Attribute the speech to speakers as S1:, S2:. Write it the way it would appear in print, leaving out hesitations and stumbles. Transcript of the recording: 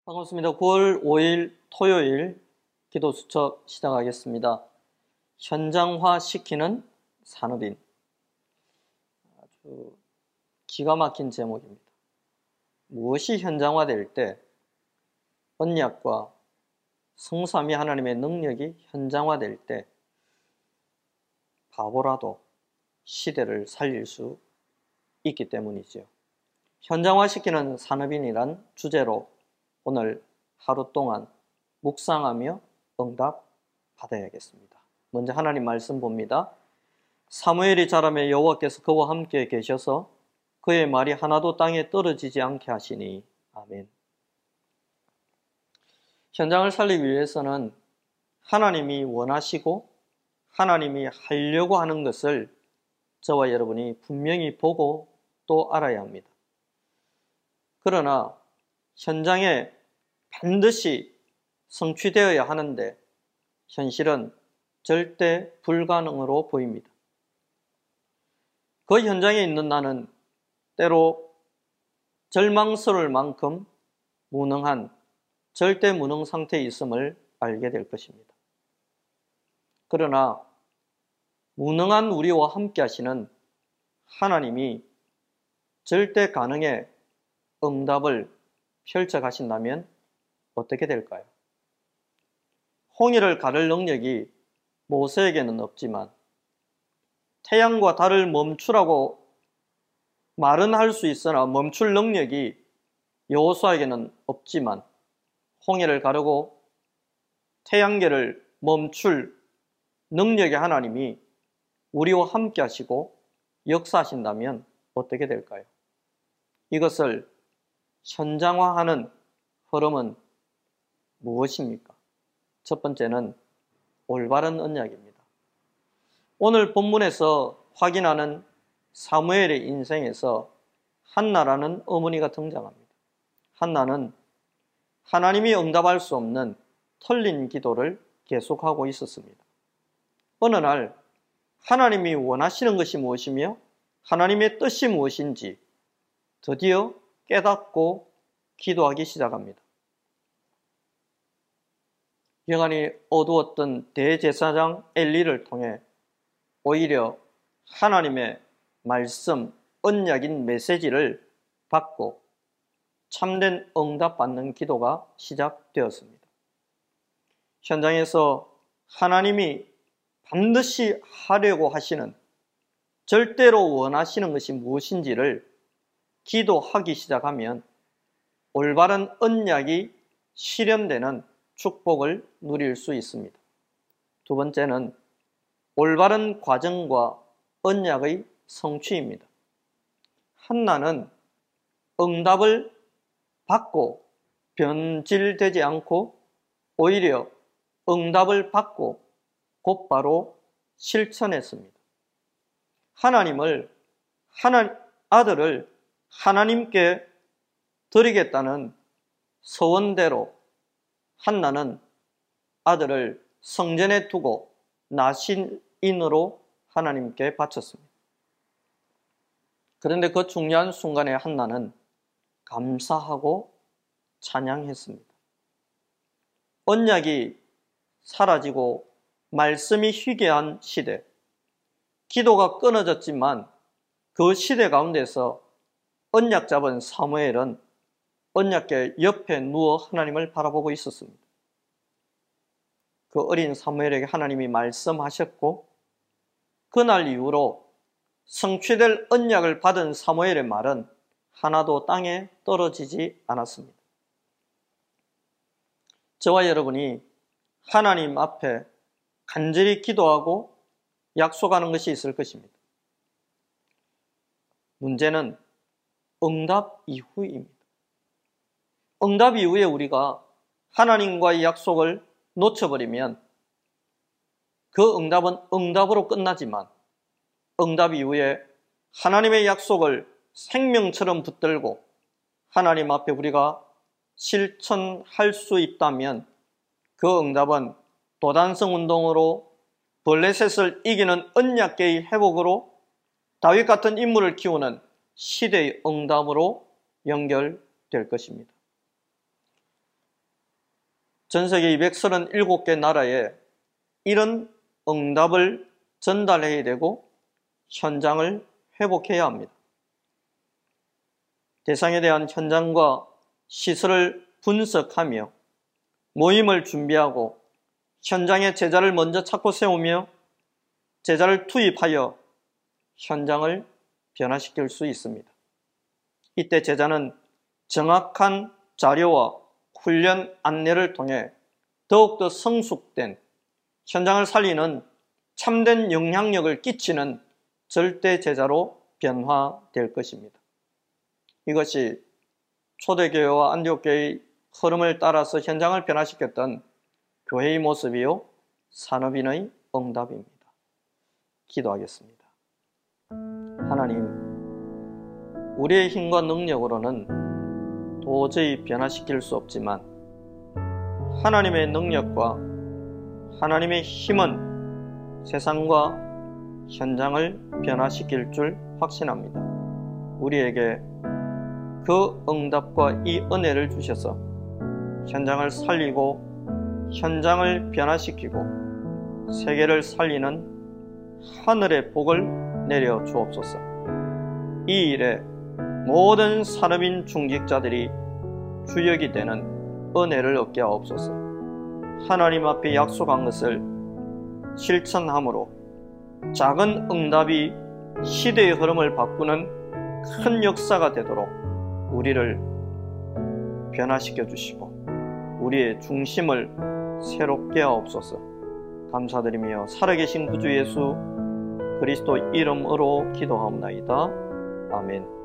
S1: 반갑습니다. 9월 5일 토요일 기도 수첩 시작하겠습니다. 현장화시키는 산업인. 아주 기가 막힌 제목입니다. 무엇이 현장화될 때 언약과 성삼위 하나님의 능력이 현장화될 때 바보라도 시대를 살릴 수 있기 때문이죠. 현장화시키는 산업인이란 주제로 오늘 하루 동안 묵상하며 응답 받아야겠습니다. 먼저 하나님 말씀 봅니다. 사무엘이 자라매 여호와께서 그와 함께 계셔서 그의 말이 하나도 땅에 떨어지지 않게 하시니. 아멘. 현장을 살리기 위해서는 하나님이 원하시고 하나님이 하려고 하는 것을 저와 여러분이 분명히 보고 또 알아야 합니다. 그러나 현장에 반드시 성취되어야 하는데 현실은 절대 불가능으로 보입니다. 그 현장에 있는 나는 때로 절망스러울 만큼 무능한 절대 무능 상태에 있음을 알게 될 것입니다. 그러나 무능한 우리와 함께 하시는 하나님이 절대 가능의 응답을 펼쳐 가신다면 어떻게 될까요? 홍해를 가를 능력이 모세에게는 없지만 태양과 달을 멈추라고 말은 할 수 있으나 멈출 능력이 여호수아에게는 없지만 홍해를 가르고 태양계를 멈출 능력의 하나님이 우리와 함께 하시고 역사하신다면 어떻게 될까요? 이것을 현장화하는 흐름은 무엇입니까? 첫 번째는 올바른 언약입니다. 오늘 본문에서 확인하는 사무엘의 인생에서 한나라는 어머니가 등장합니다. 한나는 하나님이 응답할 수 없는 털린 기도를 계속하고 있었습니다. 어느 날 하나님이 원하시는 것이 무엇이며 하나님의 뜻이 무엇인지 드디어 깨닫고 기도하기 시작합니다. 영안이 어두웠던 대제사장 엘리를 통해 오히려 하나님의 말씀, 언약인 메시지를 받고 참된 응답받는 기도가 시작되었습니다. 현장에서 하나님이 반드시 하려고 하시는, 절대로 원하시는 것이 무엇인지를 기도하기 시작하면 올바른 언약이 실현되는 축복을 누릴 수 있습니다. 두 번째는 올바른 과정과 언약의 성취입니다. 한나는 응답을 받고 변질되지 않고 오히려 응답을 받고 곧바로 실천했습니다. 아들을 하나님께 드리겠다는 서원대로 한나는 아들을 성전에 두고 나신인으로 하나님께 바쳤습니다. 그런데 그 중요한 순간에 한나는 감사하고 찬양했습니다. 언약이 사라지고 말씀이 희귀한 시대, 기도가 끊어졌지만 그 시대 가운데서 언약 잡은 사무엘은 언약궤 옆에 누워 하나님을 바라보고 있었습니다. 그 어린 사무엘에게 하나님이 말씀하셨고 그날 이후로 성취될 언약을 받은 사무엘의 말은 하나도 땅에 떨어지지 않았습니다. 저와 여러분이 하나님 앞에 간절히 기도하고 약속하는 것이 있을 것입니다. 문제는 응답 이후입니다. 응답 이후에 우리가 하나님과의 약속을 놓쳐버리면 그 응답은 응답으로 끝나지만 응답 이후에 하나님의 약속을 생명처럼 붙들고 하나님 앞에 우리가 실천할 수 있다면 그 응답은 도단성 운동으로 블레셋을 이기는 언약궤의 회복으로 다윗 같은 인물을 키우는 시대의 응답으로 연결될 것입니다. 전 세계 237개 나라에 이런 응답을 전달해야 되고 현장을 회복해야 합니다. 대상에 대한 현장과 시설을 분석하며 모임을 준비하고 현장에 제자를 먼저 찾고 세우며 제자를 투입하여 현장을 변화시킬 수 있습니다. 이때 제자는 정확한 자료와 훈련 안내를 통해 더욱더 성숙된 현장을 살리는 참된 영향력을 끼치는 절대 제자로 변화될 것입니다. 이것이 초대교회와 안디옥교회의 흐름을 따라서 현장을 변화시켰던 교회의 모습이요 산업인의 응답입니다. 기도하겠습니다. 하나님, 우리의 힘과 능력으로는 도저히 변화시킬 수 없지만 하나님의 능력과 하나님의 힘은 세상과 현장을 변화시킬 줄 확신합니다. 우리에게 그 응답과 이 은혜를 주셔서 현장을 살리고 현장을 변화시키고 세계를 살리는 하늘의 복을 내려 주옵소서. 이 일에 모든 산업인 중직자들이 주역이 되는 은혜를 얻게 하옵소서. 하나님 앞에 약속한 것을 실천함으로 작은 응답이 시대의 흐름을 바꾸는 큰 역사가 되도록 우리를 변화시켜 주시고 우리의 중심을 새롭게 하옵소서. 감사드리며 살아계신 구주 예수 그리스도 이름으로 기도하옵나이다. 아멘.